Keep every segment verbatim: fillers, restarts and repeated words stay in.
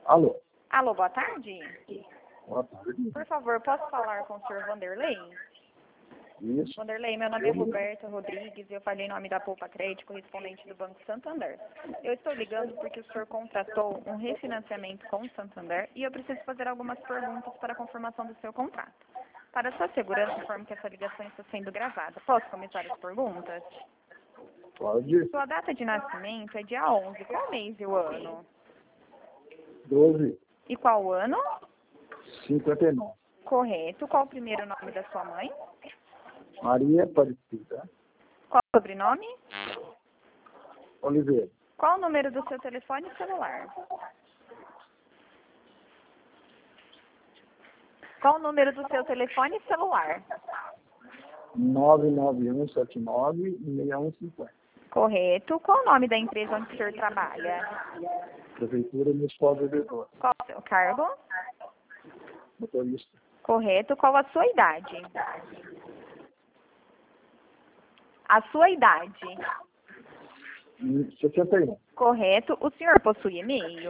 Alô. Alô, boa tarde. Boa tarde. Por favor, posso falar com o senhor Vanderlei? Isso. Vanderlei, meu nome é Roberto Rodrigues e eu falei em nome da Poupa Crédito, correspondente do Banco Santander. Eu estou ligando porque o senhor contratou um refinanciamento com o Santander e eu preciso fazer algumas perguntas para a confirmação do seu contrato. Para sua segurança, informo que essa ligação está sendo gravada. Posso começar as perguntas? Pode. Sua data de nascimento é dia onze. Qual mês e o ano? doze. E qual o ano? cinquenta e nove. Correto. Qual o primeiro nome da sua mãe? Maria Aparecida Qual o sobrenome? Oliveira. Qual o número do seu telefone celular? Qual o número do seu telefone celular? nove nove um sete nove seis um cinco zero. Correto. Qual o nome da empresa onde o senhor trabalha? Prefeitura Municipal de Vereador. Qual o seu cargo? Motorista. Correto. Qual a sua idade? A sua idade. sessenta e um. Correto. O senhor possui e-mail?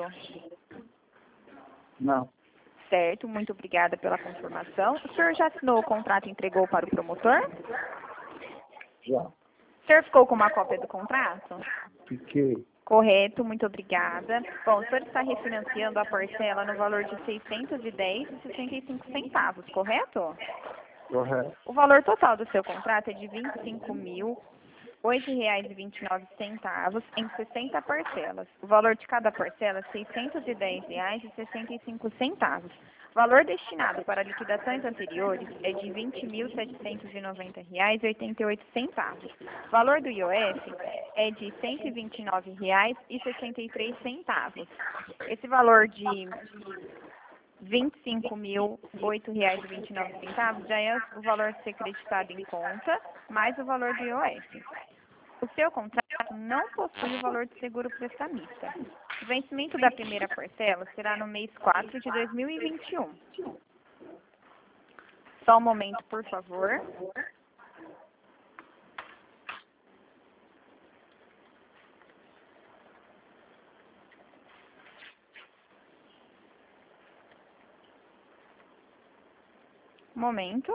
Não. Certo. Muito obrigada pela confirmação. O senhor já assinou o contrato e entregou para o promotor? Já. O senhor ficou com uma cópia do contrato? Fiquei. Correto, muito obrigada. Bom, o senhor está refinanciando a parcela no valor de seiscentos e dez reais e sessenta e cinco centavos, correto? Correto. O valor total do seu contrato é de vinte e cinco mil, oito reais e vinte e nove centavos em sessenta parcelas. O valor de cada parcela é seiscentos e dez reais e sessenta e cinco centavos. O valor destinado para liquidações anteriores é de vinte mil, setecentos e noventa reais e oitenta e oito centavos. O valor do I O F é de cento e vinte e nove reais e sessenta e três centavos. Esse valor de vinte e cinco mil, oito reais e vinte e nove centavos já é o valor a ser creditado em conta, mais o valor do I O F. O seu contrato não possui o valor de seguro prestamista. O vencimento da primeira parcela será no mês quatro de dois mil e vinte e um. Só um momento, por favor. Um momento.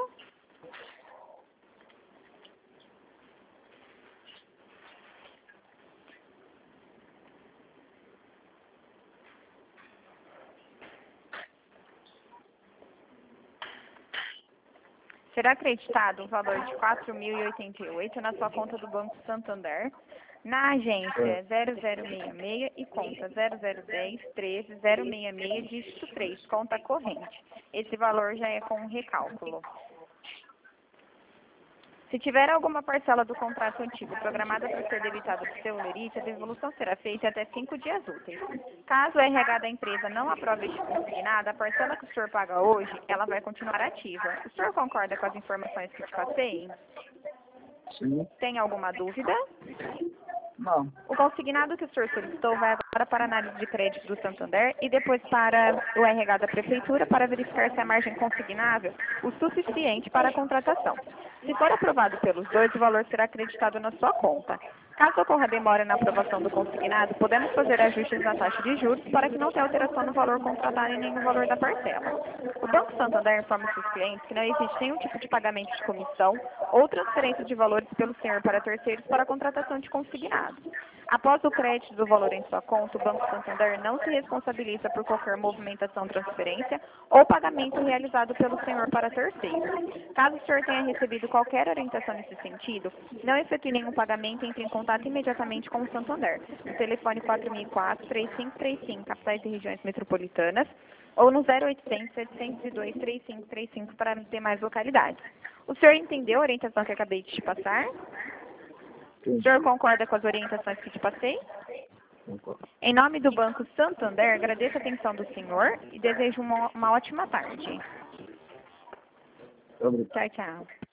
Será acreditado um valor de quatro mil e oitenta e oito reais na sua conta do Banco Santander, na agência zero zero seis seis e conta zero zero um zero, treze, zero seis seis, dígito três, conta corrente. Esse valor já é com recálculo. Se tiver alguma parcela do contrato antigo programada para ser debitada do seu lerite, a devolução será feita até cinco dias úteis. Caso o R H da empresa não aprove este consignado, a parcela que o senhor paga hoje, ela vai continuar ativa. O senhor concorda com as informações que te passei? Sim. Tem alguma dúvida? Não. O consignado que o senhor solicitou vai agora para a análise de crédito do Santander e depois para o R H da Prefeitura para verificar se a margem consignável o suficiente para a contratação. Se for aprovado pelos dois, o valor será acreditado na sua conta. Caso ocorra demora na aprovação do consignado, podemos fazer ajustes na taxa de juros para que não tenha alteração no valor contratado e nem no valor da parcela. O Banco Santander informa seus clientes que não existe nenhum tipo de pagamento de comissão ou transferência de valores pelo senhor para terceiros para a contratação de consignado. Após o crédito do valor em sua conta, o Banco Santander não se responsabiliza por qualquer movimentação, transferência ou pagamento realizado pelo senhor para terceiros. Caso o senhor tenha recebido qualquer orientação nesse sentido, não efetue nenhum pagamento e entre em contato imediatamente com o Santander, no telefone quatro mil e quatro, três cinco três cinco, capitais e regiões metropolitanas, ou no zero oitocentos, setecentos e dois, trinta e cinco trinta e cinco para ter mais localidades. O senhor entendeu a orientação que acabei de te passar? O senhor concorda com as orientações que te passei? Concordo. Em nome do Banco Santander, agradeço a atenção do senhor e desejo uma, uma ótima tarde. Obrigado. Tchau, tchau.